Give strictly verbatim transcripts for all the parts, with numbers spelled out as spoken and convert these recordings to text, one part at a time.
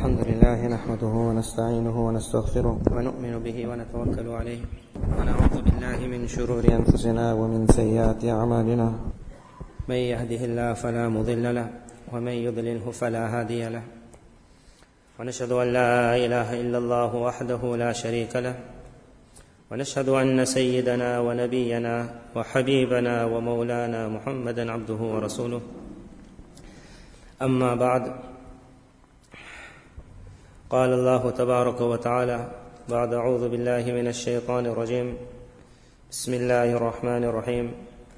الحمد لله نحمده ونستعينه ونستغفره ونؤمن به ونتوكل عليه ونعوذ بالله من شرور أنفسنا ومن سيئات أعمالنا من يهده الله فلا مضل له ومن يضلله فلا هادي له ونشهد أن لا إله إلا الله وحده لا شريك له ونشهد أن سيدنا ونبينا وحبيبنا ومولانا محمدا عبده ورسوله أما بعد قال الله تبارك وتعالى بعد أعوذ بالله من الشيطان الرجيم بسم الله الرحمن الرحيم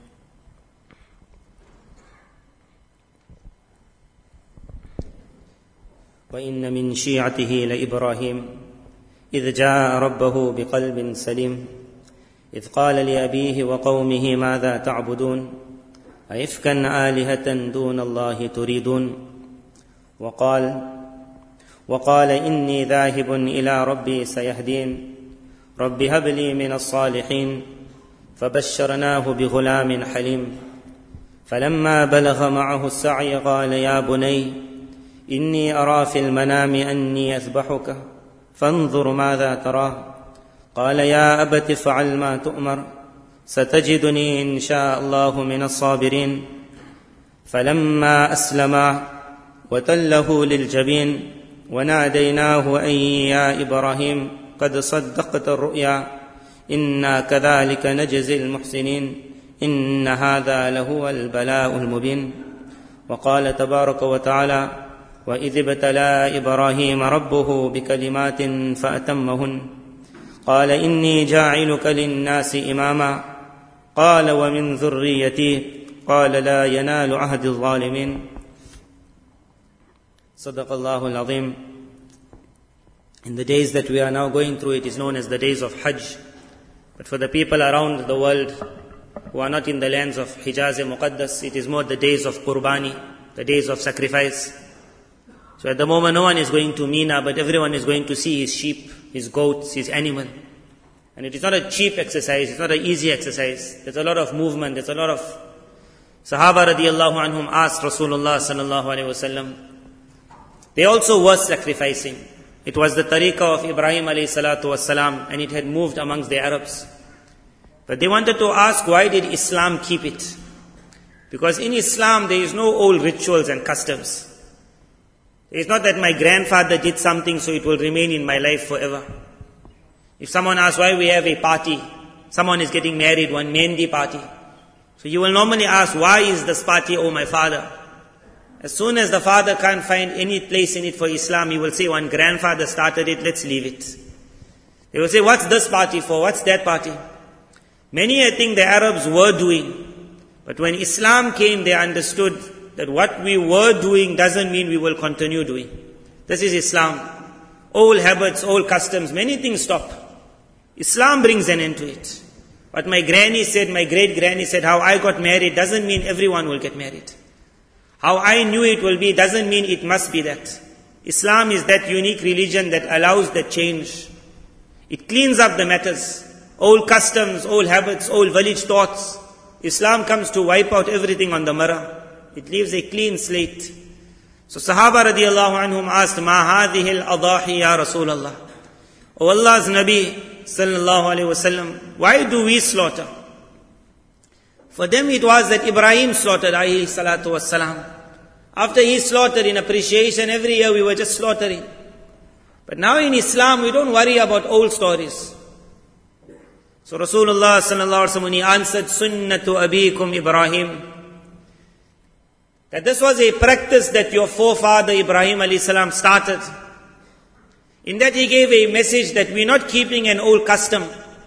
وإن من شيعته لإبراهيم إذ جاء ربه بقلب سليم إذ قال لأبيه وقومه ماذا تعبدون أئفكا آلهة دون الله تريدون وقال وقال إني ذاهب إلى ربي سيهدين رب هب لي من الصالحين فبشرناه بغلام حليم فلما بلغ معه السعي قال يا بني إني أرى في المنام أني أذبحك فانظر ماذا ترى قال يا أبت افعل ما تؤمر ستجدني إن شاء الله من الصابرين فلما أسلما وتله للجبين وناديناه أن يا إبراهيم قد صدقت الرؤيا إنا كذلك نجزي المحسنين إن هذا لهو البلاء المبين وقال تبارك وتعالى وإذ ابتلى إبراهيم ربه بكلمات فأتمهن قال إني جاعلك للناس إماما قال ومن ذريتي قال لا ينال عهد الظالمين صدق الله العظيم. In the days that we are now going through, it is known as the days of Hajj. But for the people around the world who are not in the lands of Hijaz and Muqaddas, it is more the days of Qurbani, the days of sacrifice. So at the moment no one is going to Mina, but everyone is going to see his sheep, his goats, his animal. And it is not a cheap exercise, it's not an easy exercise. There's a lot of movement, there's a lot of... Sahaba radiallahu anhum asked Rasulullah sallallahu alayhi wa sallam. They also were sacrificing. It was the tariqah of Ibrahim alayhi salatu wasalam, and it had moved amongst the Arabs. But they wanted to ask, why did Islam keep it? Because in Islam there is no old rituals and customs. It's not that my grandfather did something so it will remain in my life forever. If someone asks why we have a party, someone is getting married, one Mehndi party. So you will normally ask, why is this party, oh my father? As soon as the father can't find any place in it for Islam, he will say, one grandfather started it, let's leave it. They will say, what's this party for? What's that party? Many I think the Arabs were doing. But when Islam came, they understood that what we were doing doesn't mean we will continue doing. This is Islam. Old habits, old customs, many things stop. Islam brings an end to it. What my granny said, my great granny said, how I got married doesn't mean everyone will get married. How I knew it will be doesn't mean it must be that. Islam is that unique religion that allows the change. It cleans up the matters. Old customs, old habits, old village thoughts. Islam comes to wipe out everything on the mirror. It leaves a clean slate. So Sahaba radiallahu anhum asked, Ma hadhihi al-adahi ya Rasulallah. O Allah's Nabi sallallahu alayhi wasallam, why do we slaughter? For them it was that Ibrahim slaughtered alayhi salatu wassalam. After he slaughtered in appreciation, every year we were just slaughtering. But now in Islam we don't worry about old stories. So Rasulullah sallallahu alayhi wasallam, he answered, Sunnatu abikum Ibrahim. That this was a practice that your forefather Ibrahim alayhi salam started. In that he gave a message that we're not keeping an old custom.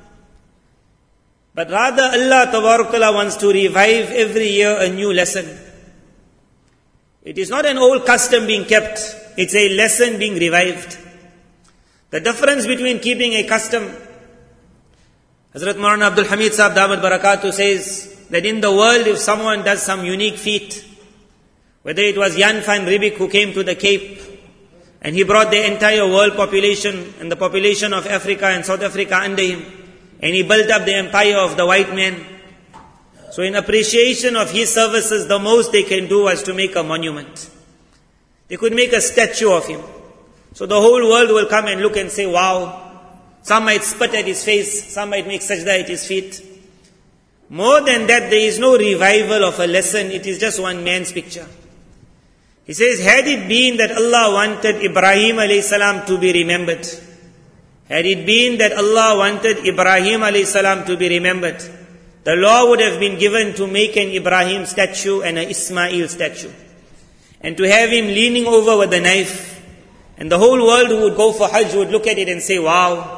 But rather Allah Tabarak Ta'ala wants to revive every year a new lesson. It is not an old custom being kept, it's a lesson being revived. The difference between keeping a custom, Hazrat Maulana Abdul Hamid Sahib Damat Barakatuh says that in the world if someone does some unique feat, whether it was Jan van Riebeeck who came to the Cape and he brought the entire world population and the population of Africa and South Africa under him, and he built up the empire of the white man. So in appreciation of his services, the most they can do was to make a monument. They could make a statue of him. So the whole world will come and look and say, wow. Some might spit at his face, some might make sajda at his feet. More than that, there is no revival of a lesson, it is just one man's picture. He says, had it been that Allah wanted Ibrahim alayhi salam to be remembered, had it been that Allah wanted Ibrahim alayhi salam to be remembered, the law would have been given to make an Ibrahim statue and an Ismail statue. And to have him leaning over with a knife. And the whole world who would go for Hajj would look at it and say, wow.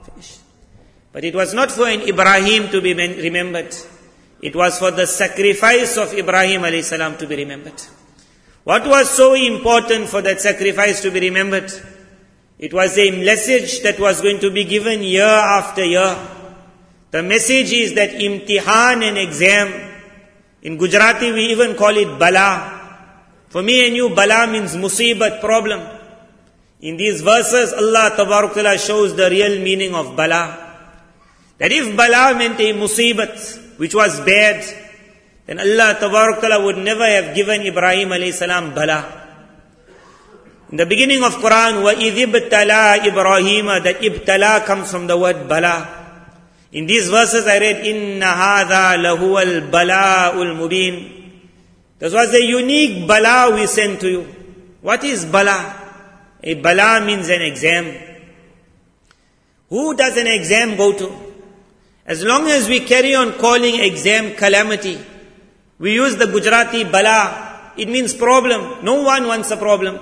But it was not for an Ibrahim to be remembered. It was for the sacrifice of Ibrahim alayhi salam to be remembered. What was so important for that sacrifice to be remembered? It was a message that was going to be given year after year. The message is that imtihan and exam. In Gujarati we even call it bala. For me and you, bala means musibat, problem. In these verses, Allah Tabarak Ta'ala shows the real meaning of bala. That if bala meant a musibat, which was bad, then Allah Tabarak Ta'ala would never have given Ibrahim alayhi salam bala. In the beginning of Quran, وَإِذِ ابْتَلَى إِبْرَاهِيمَ, that ibtala comes from the word bala. In these verses I read, إِنَّ هَذَا لَهُوَ الْبَلَاءُ الْمُبِينَ. This was a unique bala we sent to you. What is bala? A bala means an exam. Who does an exam go to? As long as we carry on calling exam calamity, we use the Gujarati bala, it means problem. No one wants a problem.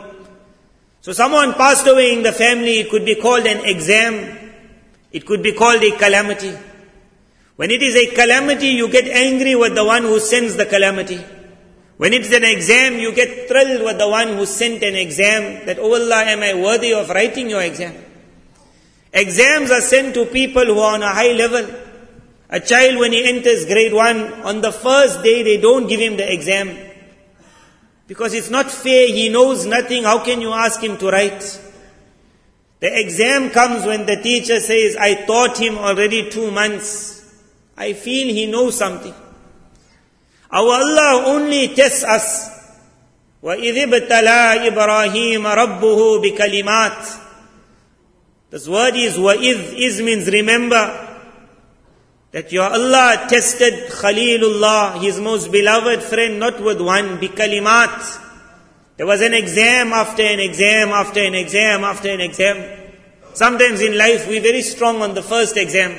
So someone passed away in the family, it could be called an exam. It could be called a calamity. When it is a calamity, you get angry with the one who sends the calamity. When it's an exam, you get thrilled with the one who sent an exam, that, oh Allah, am I worthy of writing your exam? Exams are sent to people who are on a high level. A child, when he enters grade one, on the first day they don't give him the exam. Because it's not fair, he knows nothing, how can you ask him to write? The exam comes when the teacher says, I taught him already two months. I feel he knows something. Our Allah only tests us. وَإِذِ ابْتَلَى إِبْرَاهِيمَ رَبُّهُ بِكَلِمَاتٍ. This word is وَإِذ. Iz means remember. That your Allah tested Khalilullah, his most beloved friend, not with one, bikalimat. There was an exam after an exam after an exam after an exam. Sometimes in life we're very strong on the first exam.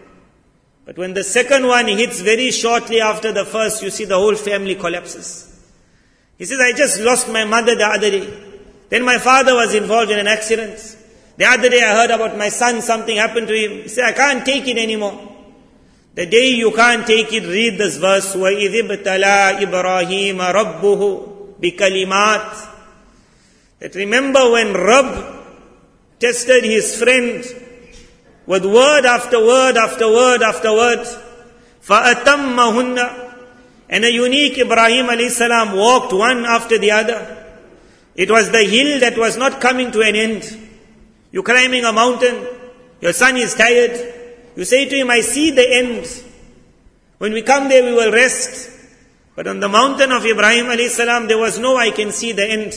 But when the second one hits very shortly after the first, you see the whole family collapses. He says, I just lost my mother the other day. Then my father was involved in an accident. The other day I heard about my son, something happened to him. He said, I can't take it anymore. The day you can't take it, read this verse. وَإِذِ ابْتَلَى إِبْرَاهِيمَ رَبُّهُ بِكَلِمَاتٍ. That remember when Rabb tested his friend with word after word after word after word. فَأَتَمَّهُنَّ. And a unique Ibrahim alayhi salam walked one after the other. It was the hill that was not coming to an end. You're climbing a mountain. Your son is tired. You say to him, I see the end. When we come there, we will rest. But on the mountain of Ibrahim alayhi salam, there was no, I can see the end.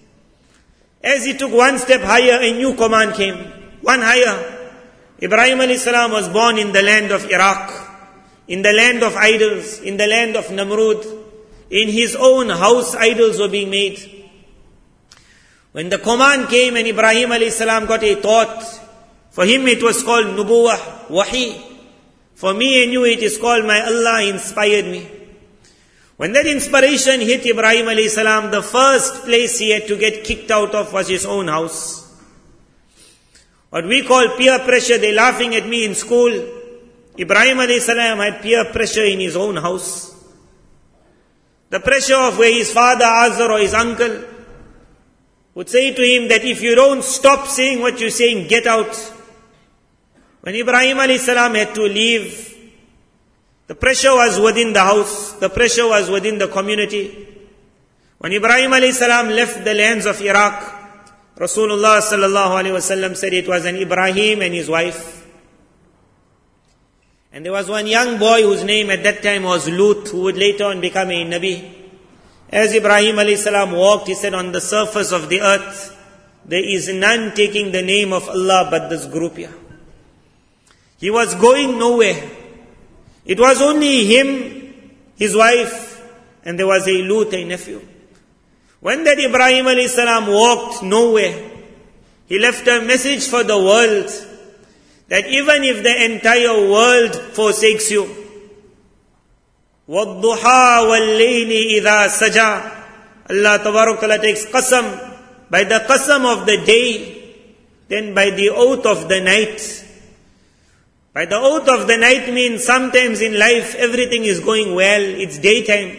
As he took one step higher, a new command came. One higher. Ibrahim alayhi salam was born in the land of Iraq, in the land of idols, in the land of Namrud. In his own house, idols were being made. When the command came and Ibrahim alayhi salam got a thought, for him it was called nubuwah, wahi. For me and you it is called my Allah inspired me. When that inspiration hit Ibrahim alayhi salam, the first place he had to get kicked out of was his own house. What we call peer pressure, they're laughing at me in school. Ibrahim alayhi salam had peer pressure in his own house. The pressure of where his father, Azar, or his uncle would say to him that if you don't stop saying what you're saying, get out. When Ibrahim alayhi salam had to leave, the pressure was within the house, the pressure was within the community. When Ibrahim alayhi salam left the lands of Iraq, Rasulullah sallallahu alayhi wasallam said it was an Ibrahim and his wife. And there was one young boy whose name at that time was Lut, who would later on become a Nabi. As Ibrahim alayhi salam walked, he said, on the surface of the earth, there is none taking the name of Allah but this group here. He was going nowhere. It was only him, his wife, and there was a Lut, a nephew. When that Ibrahim alayhi salam walked nowhere, he left a message for the world that even if the entire world forsakes you, وَالضُّحَى وَاللَّيْلِ إِذَا سَجَى, Allah Tabarak Ta'ala takes qasam, by the qasam of the day, then by the oath of the night. By the oath of the night means sometimes in life everything is going well, it's daytime.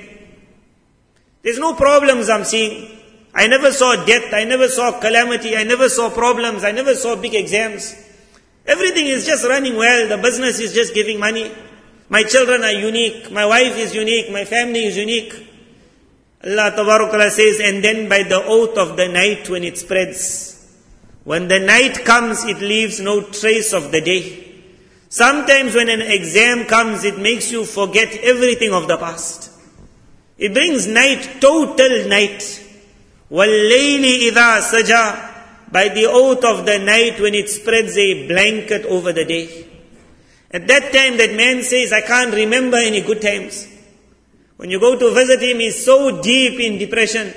There's no problems I'm seeing. I never saw death, I never saw calamity, I never saw problems, I never saw big exams. Everything is just running well, the business is just giving money. My children are unique, my wife is unique, my family is unique. Allah Tabarak Ta'ala says, and then by the oath of the night when it spreads. When the night comes, it leaves no trace of the day. Sometimes when an exam comes, it makes you forget everything of the past. It brings night, total night. وَاللَّيْلِ إِذَا سَجَى, by the oath of the night when it spreads a blanket over the day. At that time that man says, I can't remember any good times. When you go to visit him, he's so deep in depression.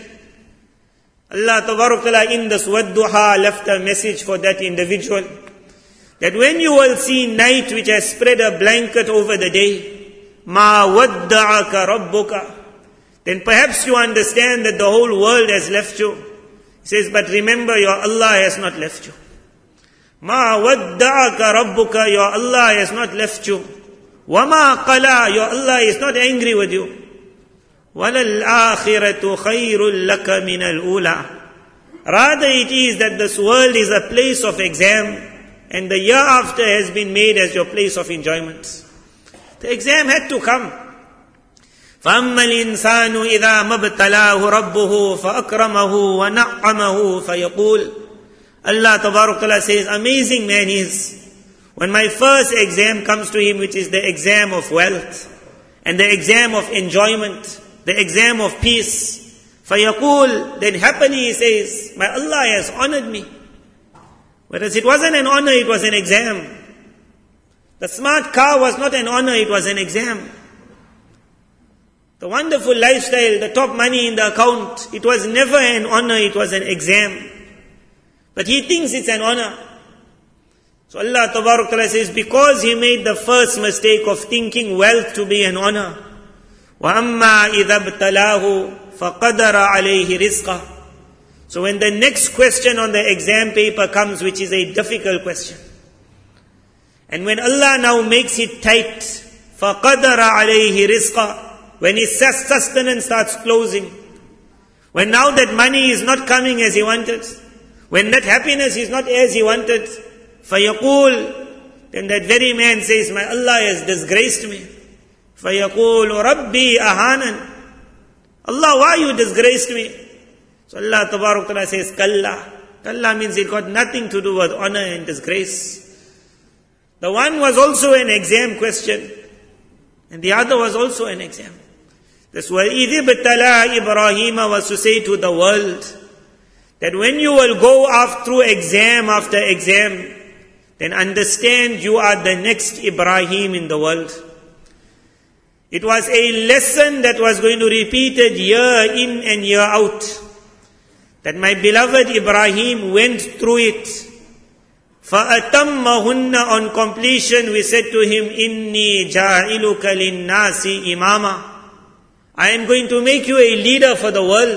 Allah Tabarak Ta'ala in the Wadduha left a message for that individual. That when you will see night which has spread a blanket over the day, مَا وَدَّعَكَ رَبُّكَ, then perhaps you understand that the whole world has left you. He says, but remember, your Allah has not left you. مَا وَدَّعَكَ رَبُّكَ, your Allah has not left you. وَمَا قَلَى, your Allah is not angry with you. وَلَلْآخِرَةُ خَيْرٌ لَكَ مِنَ الْأُولَى, rather it is that this world is a place of exam, and the year after has been made as your place of enjoyment. The exam had to come. فَأَمَّا الْإِنسَانُ إِذَا مَبْتَلَاهُ رَبُّهُ فَأَكْرَمَهُ وَنَعَّمَهُ فَيَقُولُ, Allah Tabarak Ta'ala says, amazing man is when my first exam comes to him, which is the exam of wealth, and the exam of enjoyment, the exam of peace. فَيَقُولُ, then happily he says, my Allah has honored me. Whereas it wasn't an honor, it was an exam. The smart car was not an honor, it was an exam. The wonderful lifestyle, the top money in the account, it was never an honor, it was an exam. But he thinks it's an honor. So Allah Tabarak Ta'ala says, because he made the first mistake of thinking wealth to be an honor, وَأَمَّا إِذَا ابْتَلَاهُ فَقَدَرَ عَلَيْهِ رِزْقَهُ. So when the next question on the exam paper comes, which is a difficult question, and when Allah now makes it tight, فَقَدَرَ عَلَيْهِ رِزْقَهُ, when his sustenance starts closing, when now that money is not coming as he wanted, when that happiness is not as he wanted, فَيَقُولُ, then that very man says, my Allah has disgraced me. فَيَقُولُ رَبِّي أَهَانًا, Allah, why you disgraced me? So Allah Tabarak Ta'ala says, Kalla. Kalla means it got nothing to do with honor and disgrace. The one was also an exam question, and the other was also an exam. This وَإِذِ ابْتَلَى Ibrahim was to say to the world, that when you will go after through exam after exam, then understand you are the next Ibrahim in the world. It was a lesson that was going to be repeated year in and year out. That my beloved Ibrahim went through it. فَأَتَمَّهُنَّ, on completion we said to him, إِنِّي جَاعِلُكَ لِلنَّاسِ إِمَامًا, I am going to make you a leader for the world.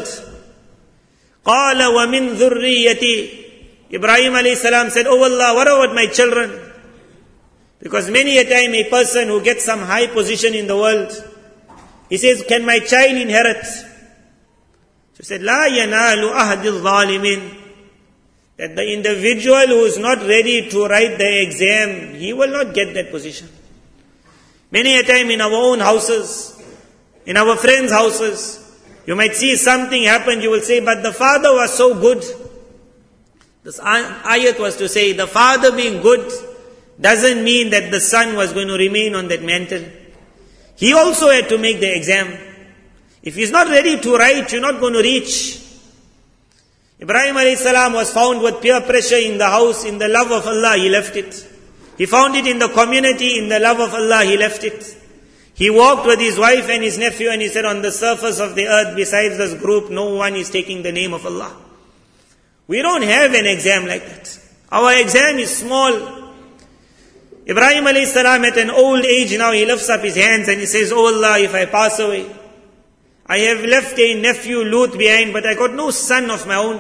قَالَ وَمِن ذُرِّيَّتِي, Ibrahim alayhi salam said, oh Allah, what about my children? Because many a time a person who gets some high position in the world, he says, can my child inherit? So he said, لَا يَنَالُ أَهْدِ الظَّالِمِينَ, that the individual who is not ready to write the exam, he will not get that position. Many a time in our own houses, in our friends' houses, you might see something happen, you will say, but the father was so good. This ayat was to say, the father being good doesn't mean that the son was going to remain on that mantle. He also had to make the exam. If he's not ready to write, you're not going to reach. Ibrahim alayhi salam was found with peer pressure in the house, in the love of Allah, he left it. He found it in the community, in the love of Allah, he left it. He walked with his wife and his nephew and he said, on the surface of the earth, besides this group, no one is taking the name of Allah. We don't have an exam like that. Our exam is small. Ibrahim alayhi salam at an old age now, he lifts up his hands and he says, Oh Allah, if I pass away, I have left a nephew Lut behind, but I got no son of my own.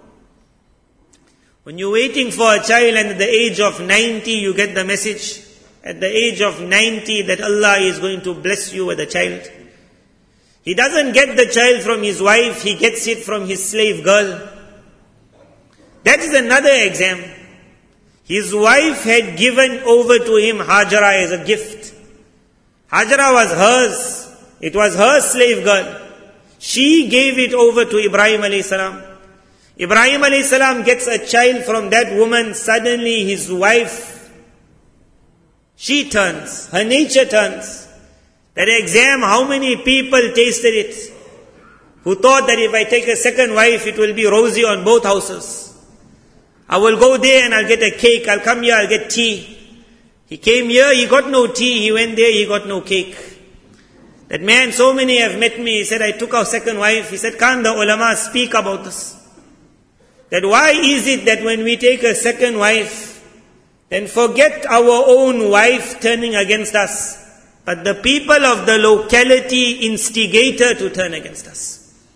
When you're waiting for a child and at the age of ninety, you get the message. At the age of ninety, that Allah is going to bless you with a child. He doesn't get the child from his wife, he gets it from his slave girl. That is another exam. His wife had given over to him Hajara as a gift. Hajara was hers. It was her slave girl. She gave it over to Ibrahim alayhi salam. Ibrahim alayhi salam gets a child from that woman. Suddenly his wife, she turns. Her nature turns. That exam, how many people tasted it? Who thought that if I take a second wife, it will be rosy on both houses. I will go there and I'll get a cake. I'll come here, I'll get tea. He came here, he got no tea. He went there, he got no cake. That man, so many have met me. He said, I took our second wife. He said, can't the ulama speak about this? That why is it that when we take a second wife, then forget our own wife turning against us, but the people of the locality instigate her to turn against us.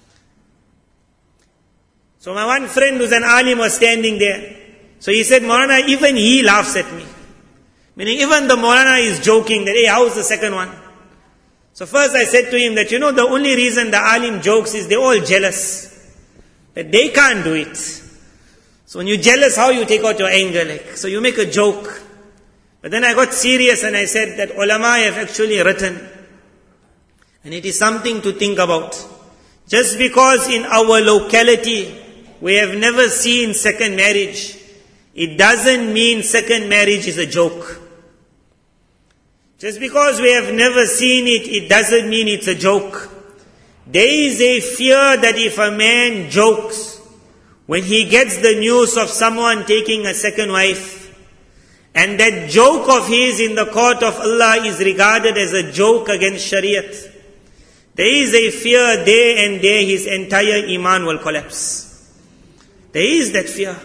So my one friend who's an alim was standing there. So he said, Maulana, even he laughs at me. Meaning even the Maulana is joking that, hey, how's the second one? So first I said to him that, you know, the only reason the alim jokes is they're all jealous. That they can't do it. So when you're jealous, how you take out your anger? Like, so you make a joke. But then I got serious and I said that ulama have actually written. And it is something to think about. Just because in our locality we have never seen second marriage, it doesn't mean second marriage is a joke. Just because we have never seen it, it doesn't mean it's a joke. There is a fear that if a man jokes, when he gets the news of someone taking a second wife, and that joke of his in the court of Allah is regarded as a joke against Shariat, there is a fear there and there his entire iman will collapse. There is that fear.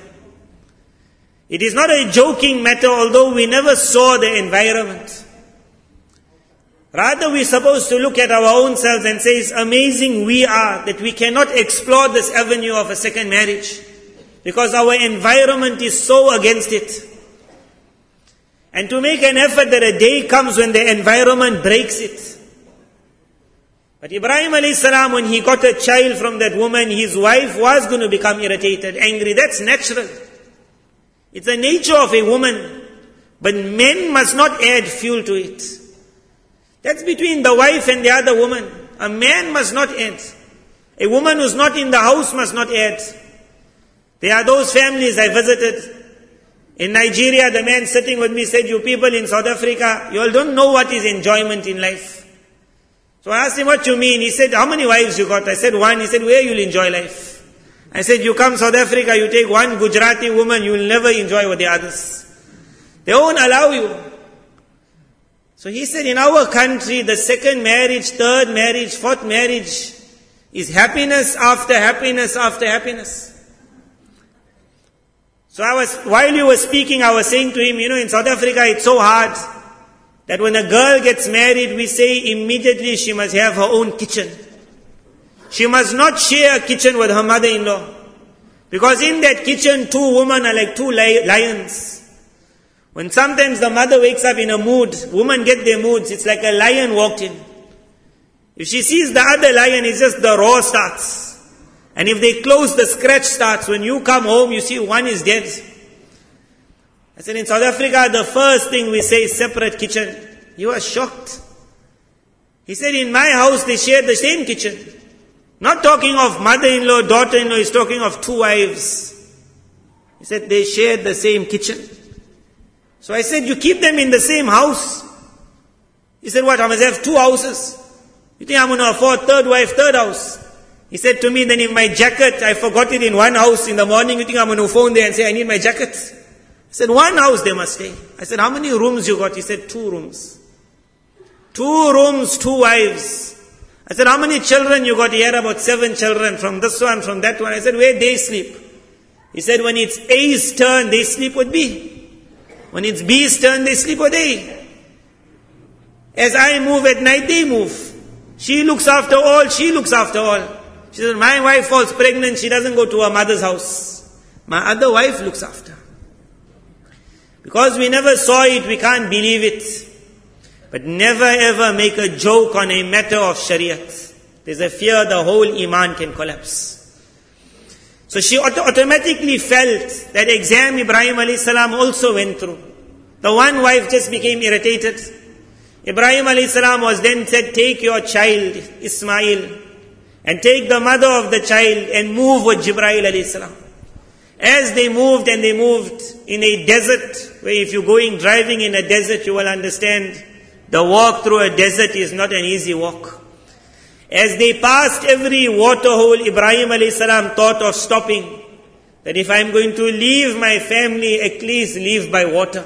It is not a joking matter, although we never saw the environment. Rather, we're supposed to look at our own selves and say, it's amazing we are that we cannot explore this avenue of a second marriage because our environment is so against it. And to make an effort that a day comes when the environment breaks it. But Ibrahim alayhi salam, when he got a child from that woman, his wife was going to become irritated, angry. That's natural. It's the nature of a woman. But men must not add fuel to it. That's between the wife and the other woman. A man must not add. A woman who's not in the house must not add. There are those families I visited. In Nigeria, the man sitting with me said, you people in South Africa, you all don't know what is enjoyment in life. So I asked him, what you mean? He said, how many wives you got? I said, one. He said, where you'll enjoy life? I said, you come South Africa, you take one Gujarati woman, you will never enjoy with the others. They won't allow you. So he said, in our country, the second marriage, third marriage, fourth marriage is happiness after happiness after happiness. So I was, while you were speaking, I was saying to him, you know, in South Africa, it's so hard that when a girl gets married, we say immediately she must have her own kitchen. She must not share a kitchen with her mother-in-law. Because in that kitchen, two women are like two li- lions. When sometimes the mother wakes up in a mood, women get their moods, it's like a lion walked in. If she sees the other lion, it's just the roar starts. And if they close, the scratch starts. When you come home, you see one is dead. I said, in South Africa, the first thing we say is separate kitchen. He was shocked. He said, in my house, they share the same kitchen. Not talking of mother-in-law, daughter-in-law, he's talking of two wives. He said, they shared the same kitchen. So I said, you keep them in the same house. He said, what, I must have two houses. You think I'm going to afford third wife, third house? He said to me, then if my jacket, I forgot it in one house in the morning, you think I'm going to phone there and say, I need my jacket? I said, one house they must stay. I said, how many rooms you got? He said, two rooms. Two rooms, two wives. I said, how many children you got? He had about seven children, from this one, from that one. I said, where they sleep? He said, when it's A's turn, they sleep with B. When it's B's turn, they sleep with A. As I move at night, they move. She looks after all, she looks after all. She said, my wife falls pregnant, she doesn't go to her mother's house. My other wife looks after. Because we never saw it, we can't believe it. But never ever make a joke on a matter of Shariat. There's a fear the whole Iman can collapse. So she auto- automatically felt that exam Ibrahim alayhi salam also went through. The one wife just became irritated. Ibrahim alayhi salam was then said, take your child, Ismail, and take the mother of the child and move with Jibreel alayhi salam. As they moved and they moved in a desert, where if you're going driving in a desert, you will understand the walk through a desert is not an easy walk. As they passed every water hole, Ibrahim alayhi salam thought of stopping. That if I'm going to leave my family, at least leave by water.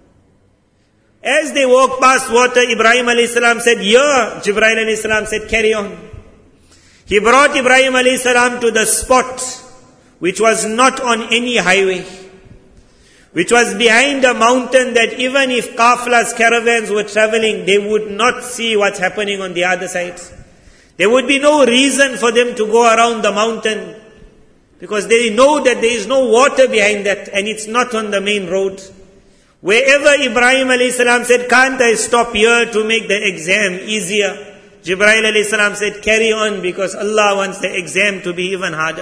As they walked past water, Ibrahim alayhi salam said, yeah. Jibreel alayhi salam said, carry on. He brought Ibrahim alayhi salam to the spot, which was not on any highway, which was behind a mountain that even if kafilas, caravans were traveling, they would not see what's happening on the other side. There would be no reason for them to go around the mountain, because they know that there is no water behind that and it's not on the main road. Wherever Ibrahim alayhi salam said, can't I stop here to make the exam easier? Jibreel alayhi salam said, carry on, because Allah wants the exam to be even harder.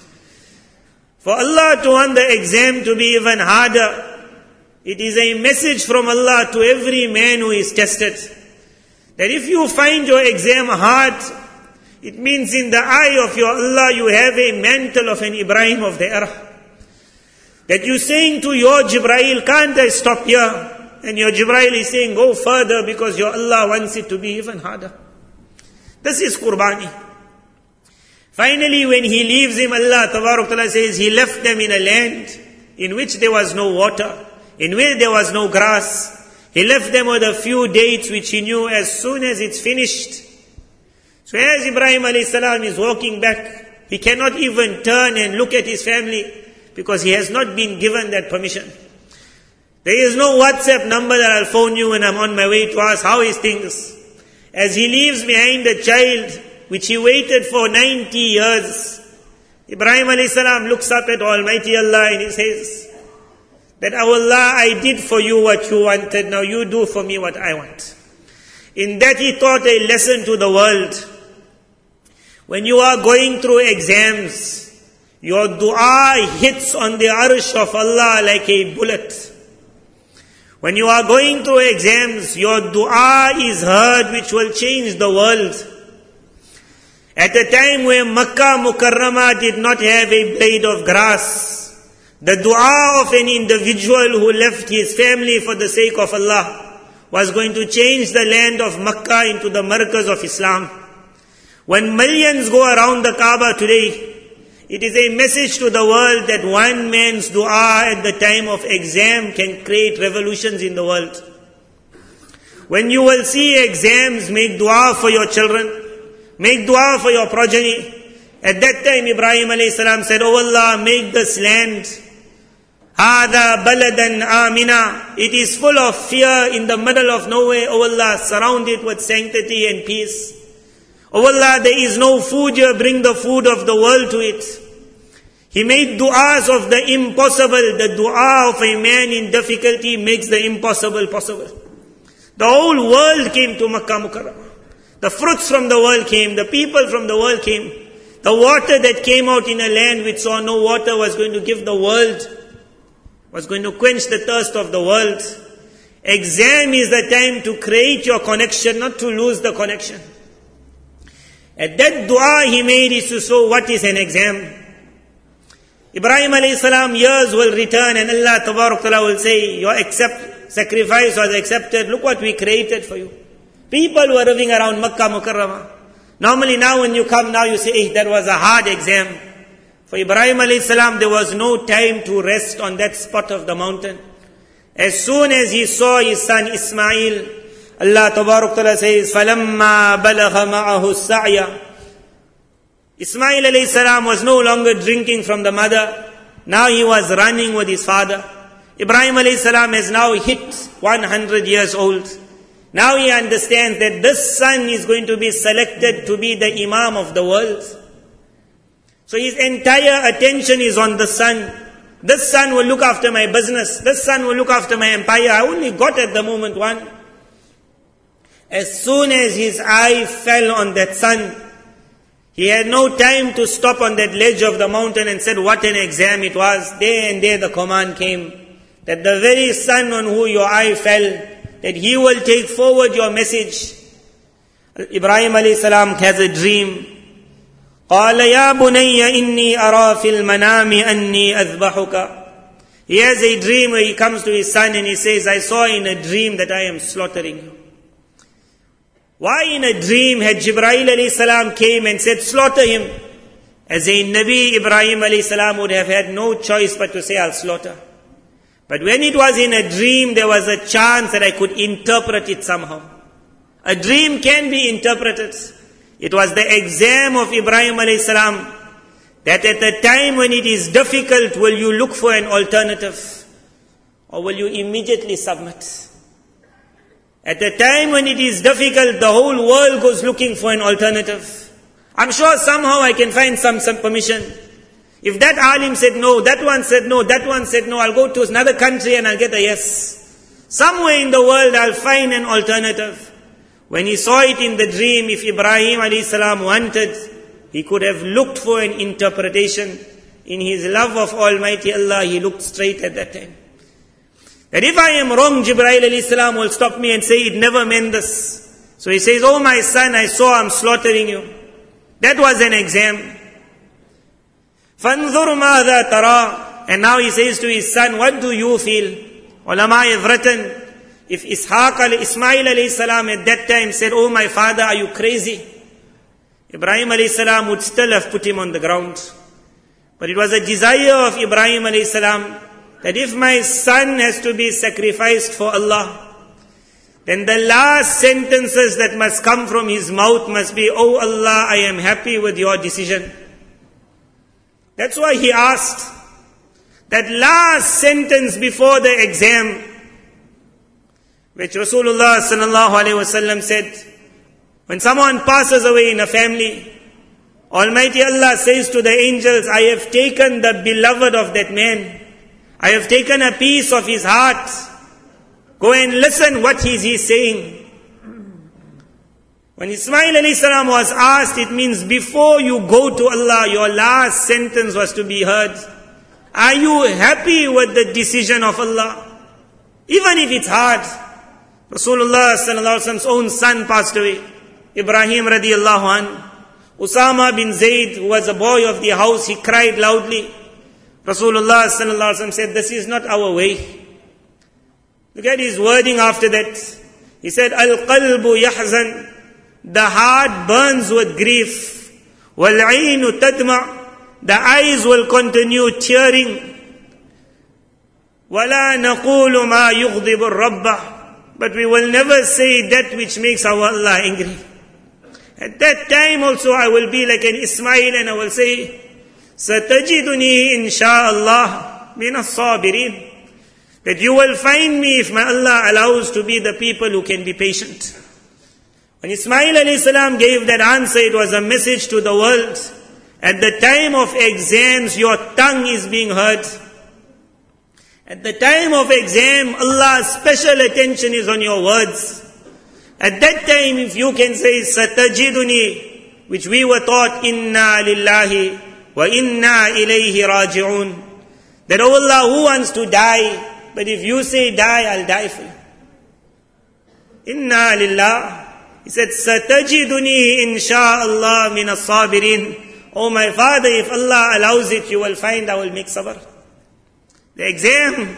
For Allah to want the exam to be even harder, it is a message from Allah to every man who is tested. That if you find your exam hard, it means in the eye of your Allah you have a mantle of an Ibrahim of the era. That you're saying to your Jibreel, can't I stop here? And your Jibreel is saying, go further, because your Allah wants it to be even harder. This is Qurbani. Finally, when he leaves him, Allah Tabarak Ta'ala says, he left them in a land in which there was no water, in which there was no grass. He left them with a few dates which he knew as soon as it's finished. So as Ibrahim alayhi salam is walking back, he cannot even turn and look at his family, because he has not been given that permission. There is no WhatsApp number that I'll phone you when I'm on my way to ask how is things. As he leaves behind a child which he waited for ninety years, Ibrahim alayhi salam looks up at Almighty Allah and he says that, oh Allah, I did for you what you wanted, now you do for me what I want. In that he taught a lesson to the world. When you are going through exams, your dua hits on the arsh of Allah like a bullet. When you are going through exams, your dua is heard, which will change the world. At a time where Makkah Mukarramah did not have a blade of grass, the dua of an individual who left his family for the sake of Allah was going to change the land of Makkah into the markaz of Islam. When millions go around the Kaaba today, it is a message to the world that one man's dua at the time of exam can create revolutions in the world. When you will see exams, make dua for your children, make dua for your progeny. At that time, Ibrahim alayhi salam said, oh Allah, make this land, Hada baladan amina. It is full of fear in the middle of nowhere. Oh Allah, surround it with sanctity and peace. Oh Allah, there is no food here, bring the food of the world to it. He made du'as of the impossible. The du'a of a man in difficulty makes the impossible possible. The whole world came to Makkah Mukarramah. The fruits from the world came, the people from the world came. The water that came out in a land which saw no water was going to give the world, was going to quench the thirst of the world. Exam is the time to create your connection, not to lose the connection. At that dua he made is to show what is an exam. Ibrahim alayhi salam, years will return and Allah Tabarak Ta'ala will say, your accept, sacrifice was accepted, look what we created for you. People were living around Makkah Mukarramah. Normally now when you come now you say, hey, that was a hard exam. For Ibrahim alayhi salam, there was no time to rest on that spot of the mountain. As soon as he saw his son Ismail, Allah Tabarak Ta'ala says, فَلَمَّا بَلَغَ مَعَهُ السَّعْيَ. Ismail alayhi salam was no longer drinking from the mother. Now he was running with his father. Ibrahim alayhi salam has now hit one hundred years old. Now he understands that this son is going to be selected to be the Imam of the world. So his entire attention is on the son. This son will look after my business. This son will look after my empire. I only got at the moment one. As soon as his eye fell on that son, he had no time to stop on that ledge of the mountain and said, what an exam it was. There and there the command came that the very son on who your eye fell, that he will take forward your message. Ibrahim alayhi salam has a dream. قال يا بني إني أرى في المنام أني أذبحك. He has a dream where he comes to his son and he says, I saw in a dream that I am slaughtering you. Why in a dream had Jibreel alayhi salam came and said, slaughter him? As a Nabi, Ibrahim alayhi salam would have had no choice but to say, I'll slaughter. But when it was in a dream, there was a chance that I could interpret it somehow. A dream can be interpreted. It was the exam of Ibrahim alayhi salam that at the time when it is difficult, will you look for an alternative or will you immediately submit? At the time when it is difficult, the whole world goes looking for an alternative. I'm sure somehow I can find some, some permission. If that alim said no, that one said no, that one said no, I'll go to another country and I'll get a yes. Somewhere in the world I'll find an alternative. When he saw it in the dream, if Ibrahim alayhi salam wanted, he could have looked for an interpretation. In his love of Almighty Allah, he looked straight at that time. That if I am wrong, Jibreel alayhi salam will stop me and say, it never meant this. So he says, oh my son, I saw I'm slaughtering you. That was an exam. فَانْظُرْ مَاذَا تَرَى. And now he says to his son, what do you feel? Ulama have written, if Ishaq, Ismail alayhi salam at that time said, oh my father, are you crazy? Ibrahim alayhi salam would still have put him on the ground. But it was a desire of Ibrahim alayhi salam that if my son has to be sacrificed for Allah, then the last sentences that must come from his mouth must be, oh Allah, I am happy with your decision. That's why he asked that last sentence before the exam, which Rasulullah sallallahu alaihi wasallam said, when someone passes away in a family, Almighty Allah says to the angels, I have taken the beloved of that man. I have taken a piece of his heart. Go and listen what is he saying. When Ismail alayhi salam was asked, it means before you go to Allah, your last sentence was to be heard. Are you happy with the decision of Allah? Even if it's hard. Rasulullah sallallahu alaihi wasallam's own son passed away. Ibrahim radiallahu anhu. Usama bin Zayd, who was a boy of the house, he cried loudly. Rasulullah sallallahu alaihi wasallam said, this is not our way. Look at his wording after that. He said, Al-qalbu yahzan. The heart burns with grief. Wal-'aynu tadma'. The eyes will continue tearing. وَلَا نَقُولُ مَا يُغْضِبُ الرَّبَّ. But we will never say that which makes our Allah angry. At that time also I will be like an Ismail and I will say, سَتَجِدُنِي إِنْ شَاءَ اللَّهِ مِنَ الصَّابِرِينَ. That you will find me if my Allah allows to be the people who can be patient. When Ismail alayhi salam gave that answer, it was a message to the world. At the time of exams, your tongue is being heard. At the time of exam, Allah's special attention is on your words. At that time, if you can say, Satajiduni, which we were taught, Inna lillahi wa inna ilayhi raji'un. That, oh Allah, who wants to die? But if you say die, I'll die for you. Inna lillah. He said, Satajiduni insha'Allah min as-sabirin. Oh my father, if Allah allows it, you will find I will make sabr. The exam.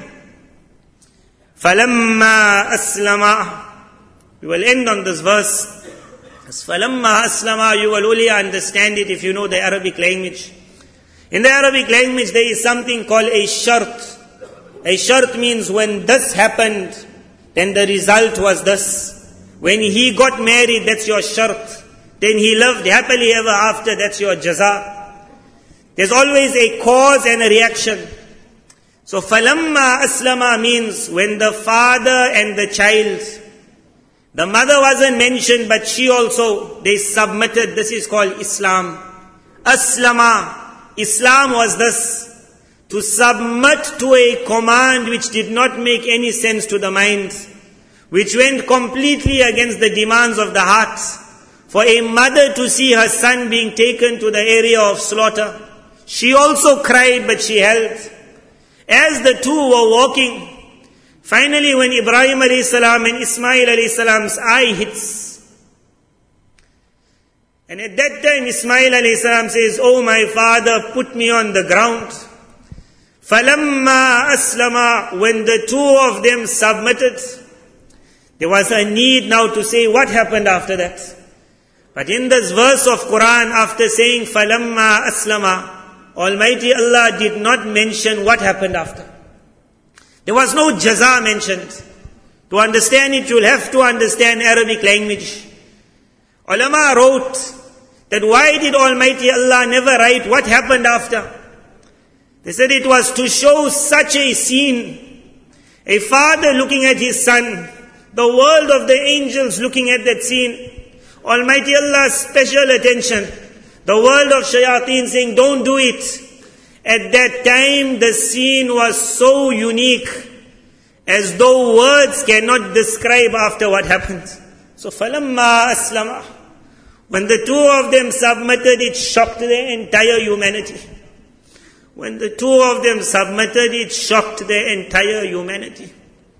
فَلَمَّا أَسْلَمَا. We will end on this verse. As falamma aslama, you will only understand it if you know the Arabic language. In the Arabic language, there is something called a shart. A shart means when this happened, then the result was this. When he got married, that's your shart. Then he lived happily ever after, that's your jaza. There's always a cause and a reaction. So falamma aslama means when the father and the child, the mother wasn't mentioned, but she also, they submitted. This is called Islam. Aslama. Islam was this. To submit to a command which did not make any sense to the mind, which went completely against the demands of the heart. For a mother to see her son being taken to the area of slaughter, she also cried, but she held. As the two were walking, finally when Ibrahim alayhi salam and Ismail alayhi salam's eye hits, and at that time Ismail alayhi salam says, "Oh my father, put me on the ground." Falamma aslama, when the two of them submitted, there was a need now to say what happened after that. But in this verse of Quran, after saying falamma aslama, Almighty Allah did not mention what happened after. There was no jaza mentioned. To understand it, you'll have to understand Arabic language. Ulama wrote that why did Almighty Allah never write what happened after? They said it was to show such a scene. A father looking at his son, the world of the angels looking at that scene, Almighty Allah's special attention, the world of shayateen saying, don't do it. At that time, the scene was so unique, as though words cannot describe after what happened. So, falamma aslama, when the two of them submitted, it shocked the entire humanity. When the two of them submitted, it shocked the entire humanity.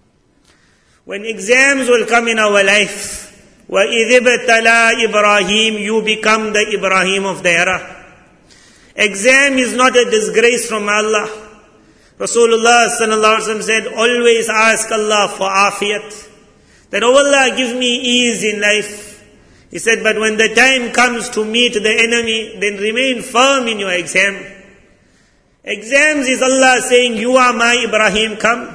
When exams will come in our life, وَإِذِ ابْتَلَى Ibrahim, you become the Ibrahim of the era. Exam is not a disgrace from Allah. Rasulullah sallallahu alaihi wasallam said, always ask Allah for afiyat. That, oh Allah, give me ease in life. He said, but when the time comes to meet the enemy, then remain firm in your exam. Exams is Allah saying, you are my Ibrahim, come.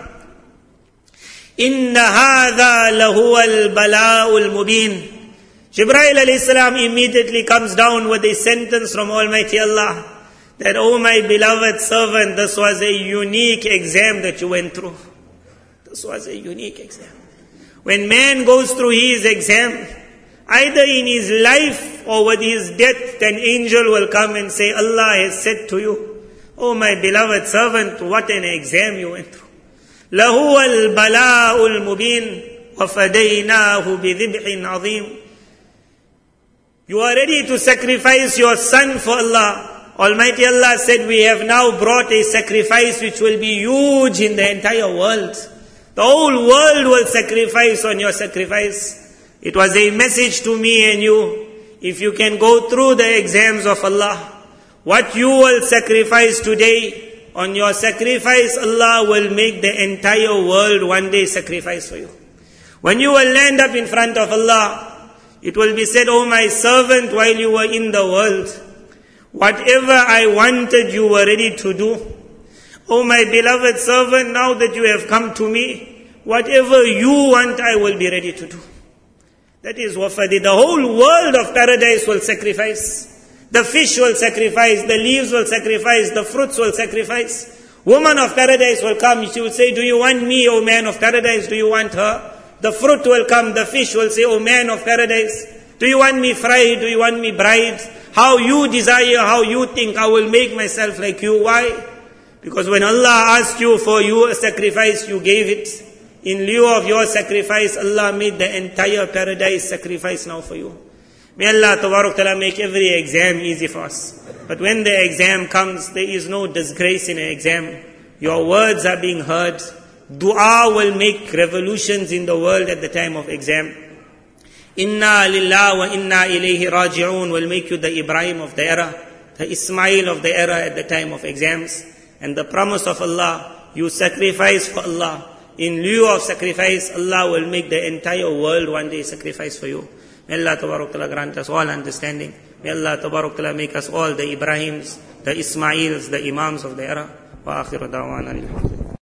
Inna hadha lahuwa al-bala'ul mubin. Jibreel alayhi salam immediately comes down with a sentence from Almighty Allah that, oh my beloved servant, this was a unique exam that you went through. This was a unique exam. When man goes through his exam, either in his life or with his death, an angel will come and say, Allah has said to you, oh my beloved servant, what an exam you went through. لَهُوَ الْبَلَاءُ الْمُبِينُ وَفَدَيْنَاهُ بِذِبْحٍ عَظِيمٍ. You are ready to sacrifice your son for Allah. Almighty Allah said, we have now brought a sacrifice which will be huge in the entire world. The whole world will sacrifice on your sacrifice. It was a message to me and you. If you can go through the exams of Allah, what you will sacrifice today, on your sacrifice, Allah will make the entire world one day sacrifice for you. When you will land up in front of Allah, it will be said, oh my servant, while you were in the world, whatever I wanted, you were ready to do. Oh my beloved servant, now that you have come to me, whatever you want, I will be ready to do. That is wafadi. The whole world of paradise will sacrifice. The fish will sacrifice, the leaves will sacrifice, the fruits will sacrifice. Woman of paradise will come, she will say, do you want me, O man of paradise? Do you want her? The fruit will come, the fish will say, O man of paradise, do you want me fried? Do you want me bride? How you desire, how you think, I will make myself like you. Why? Because when Allah asked you for your sacrifice, you gave it. In lieu of your sacrifice, Allah made the entire paradise sacrifice now for you. May Allah Tabarak Ta'ala make every exam easy for us. But when the exam comes, there is no disgrace in an exam. Your words are being heard. Dua will make revolutions in the world at the time of exam. Inna lillah wa inna ilayhi raji'un will make you the Ibrahim of the era, the Ismail of the era at the time of exams. And the promise of Allah, you sacrifice for Allah. In lieu of sacrifice, Allah will make the entire world one day sacrifice for you. May Allah Tabarak Ta'ala grant us all understanding. May Allah Tabarak Ta'ala make us all the Ibrahims, the Ismails, the Imams of the era. Wa akhiru da'wana alhamdulillah.